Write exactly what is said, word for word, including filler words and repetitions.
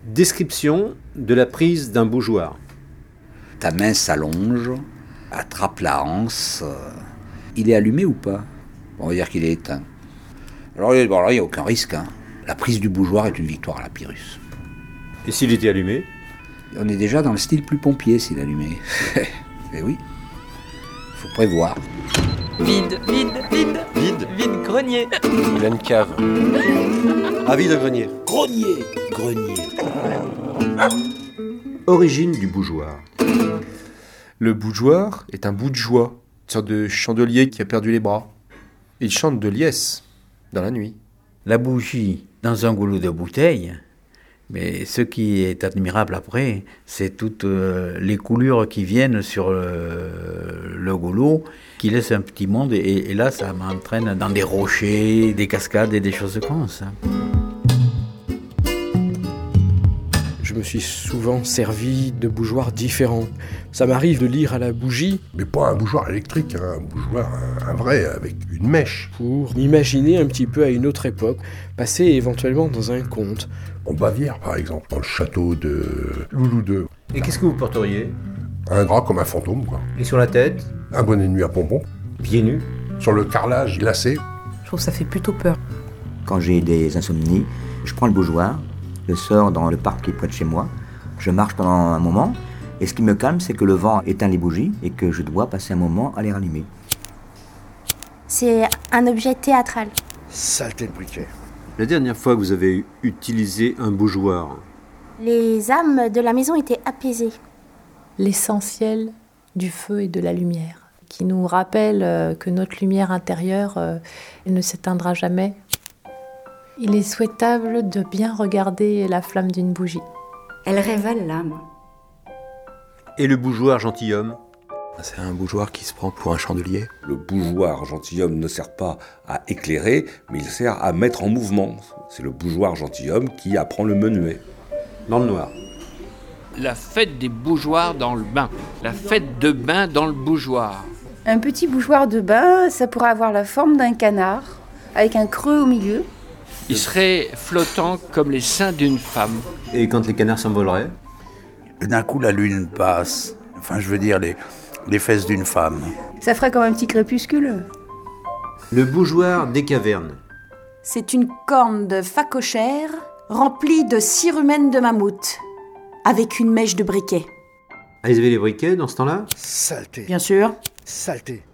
Description de la prise d'un bougeoir. Ta main s'allonge, attrape la anse. Il est allumé ou pas? On va dire qu'il est éteint. Alors il bon, n'y a aucun risque. Hein. La prise du bougeoir est une victoire à la Pyrrhus. Et s'il était allumé? On est déjà dans le style plus pompier s'il est allumé. Eh oui, il faut prévoir. Vide, vide, vide, Vide. vide, grenier. Il a une cave. Ah, vide grenier. Grenier, grenier. Origine du bougeoir. Le bougeoir est un bout de joie, une sorte de chandelier qui a perdu les bras. Il chante de liesse dans la nuit. La bougie dans un goulot de bouteille, mais ce qui est admirable après, c'est toutes euh, les coulures qui viennent sur euh, le goulot, qui laissent un petit monde, et, et là ça m'entraîne dans des rochers, des cascades et des choses comme ça. Je me suis souvent servi de bougeoirs différents. Ça m'arrive de lire à la bougie. Mais pas un bougeoir électrique, hein, un bougeoir, un, un vrai, avec une mèche. Pour m'imaginer un petit peu à une autre époque, passer éventuellement dans un conte. En Bavière, par exemple, dans le château de Loulou deux. Et qu'est-ce que vous porteriez? Un drap comme un fantôme, quoi. Et sur la tête? Un bonnet de nuit à pompons. Pieds nus? Sur le carrelage glacé. Je trouve que ça fait plutôt peur. Quand j'ai des insomnies, je prends le bougeoir, je sors dans le parc qui est près de chez moi, je marche pendant un moment, et ce qui me calme, c'est que le vent éteint les bougies et que je dois passer un moment à les rallumer. C'est un objet théâtral. Saleté de briquet. La dernière fois que vous avez utilisé un bougeoir? Les âmes de la maison étaient apaisées. L'essentiel du feu et de la lumière, qui nous rappelle que notre lumière intérieure elle ne s'éteindra jamais. Il est souhaitable de bien regarder la flamme d'une bougie. Elle révèle l'âme. Et le bougeoir gentilhomme? C'est un bougeoir qui se prend pour un chandelier. Le bougeoir gentilhomme ne sert pas à éclairer, mais il sert à mettre en mouvement. C'est le bougeoir gentilhomme qui apprend le menuet. Dans le noir. La fête des bougeoirs dans le bain. La fête de bain dans le bougeoir. Un petit bougeoir de bain, ça pourrait avoir la forme d'un canard, avec un creux au milieu. Il serait flottant comme les seins d'une femme. Et quand les canards s'envoleraient? D'un coup, la lune passe. Enfin, je veux dire, les, les fesses d'une femme. Ça ferait comme un petit crépuscule. Le bougeoir des cavernes. C'est une corne de phacochère remplie de cirumen de mammouth, avec une mèche de briquet. Ah, ils avaient les briquets dans ce temps-là? Saleté. Bien sûr. Saleté.